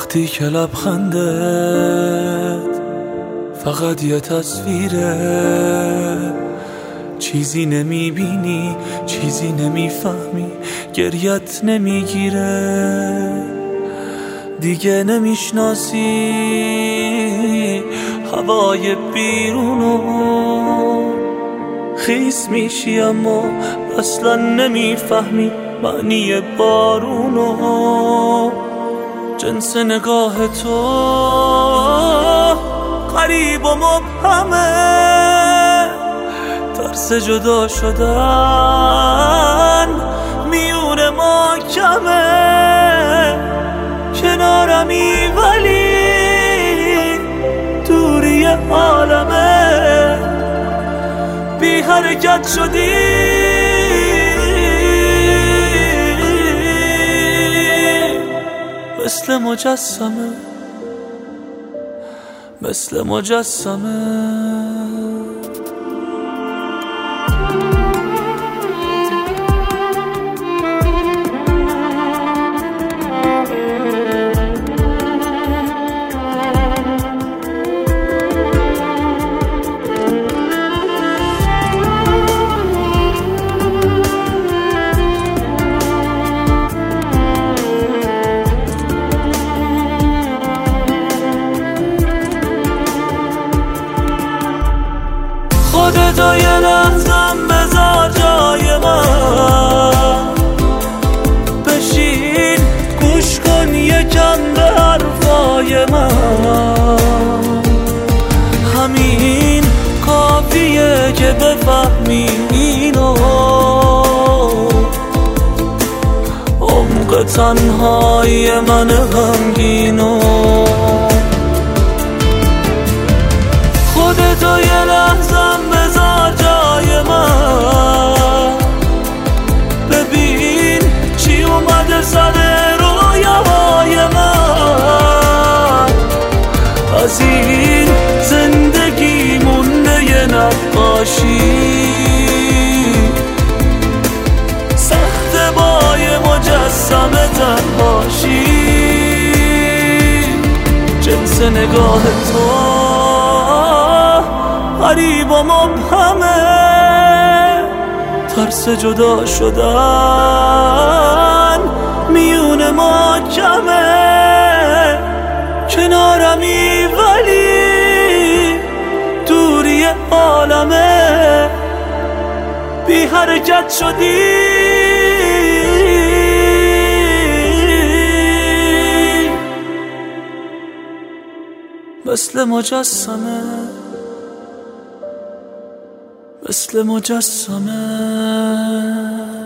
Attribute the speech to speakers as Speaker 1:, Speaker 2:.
Speaker 1: وقتی که لبخندت فقط یه تصویره، چیزی نمیبینی، چیزی نمیفهمی، گریت نمیگیره، دیگه نمیشناسی هوای بیرونو، خیس میشی اما اصلا نمیفهمی معنی بارونو. جنس نگاه تو غریب و مبهمه، ترس جدا شدن میون ما کمه، کنارمی ولی دوری عالمه، بی حرکت شدی مثل مجسمه، مثل مجسمه. خودتو یه لحظم بذار جای من، بشین گوش کن یکم به حرفای من، همین کافیه که بفهمی اینو، عمق تنهای من غمگینو. خودتو یه لحظم بذار جای من، ببین چی اومده سر رویاهای من، از این زندگی مونده یه نقاشی، سخت با یه مجسمه تنهاشی. جنس نگاه تو غریب و مبهمه، ترس جدا شدن میون ما کمه، کنارمی ولی دوری عالمه، بی حرکت شدی مثل مجسمه، مثل مجسمه.